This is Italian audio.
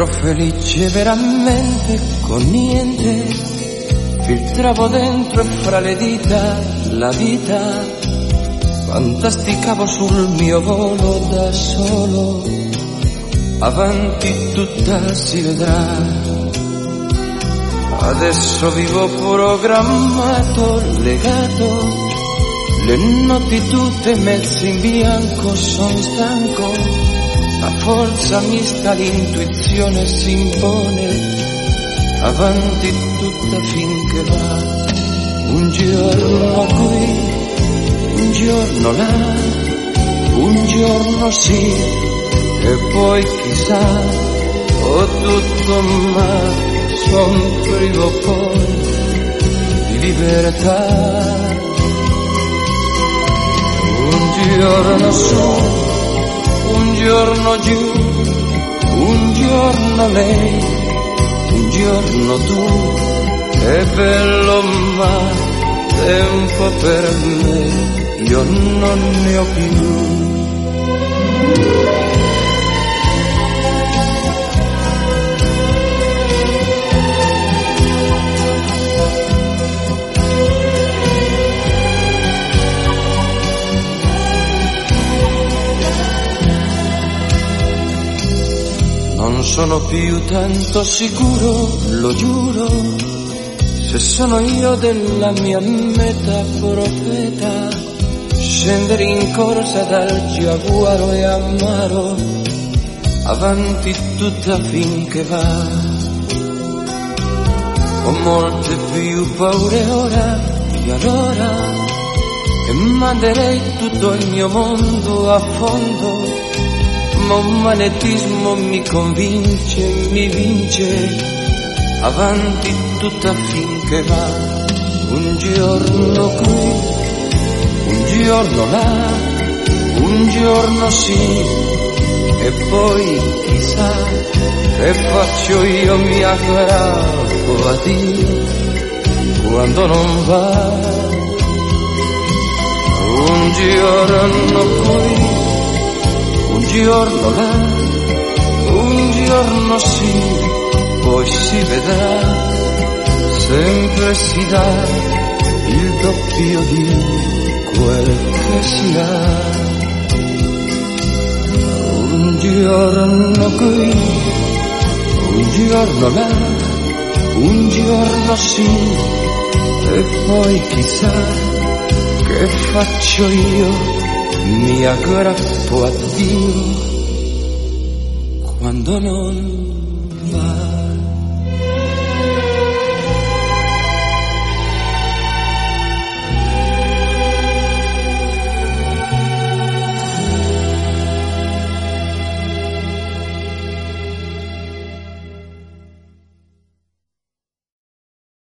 ero felice veramente con niente, filtravo dentro e fra le dita la vita, fantasticavo sul mio volo da solo, avanti tutta si vedrà. Adesso vivo programmato, legato, le notti tutte mezze in bianco, son stanco, la forza mista, l'intuizione si impone, avanti tutta finché va. Un giorno qui, un giorno là, un giorno sì, e poi chissà, ho tutto ma son privo poi di libertà. Un giorno su, un giorno giù, un giorno lei, un giorno tu, è bello ma tempo per me io non ne ho più. Non sono più tanto sicuro, lo giuro, se sono io della mia meta profeta, scendere in corsa dal giaguaro e amaro, avanti tutta finché va. Ho molte più paure ora che allora, e manderei tutto il mio mondo a fondo, ma un magnetismo mi convince, mi vince, avanti tutta finché va. Un giorno qui, un giorno là, un giorno sì, e poi chissà che faccio io, mi aggrappo a Dio quando non va. Un giorno qui, un giorno là, un giorno sì, poi si vedrà, sempre si dà il doppio di quel che si ha. Un giorno qui, un giorno là, un giorno sì, e poi chissà che faccio io, mi aggrappo a Dio quando non va.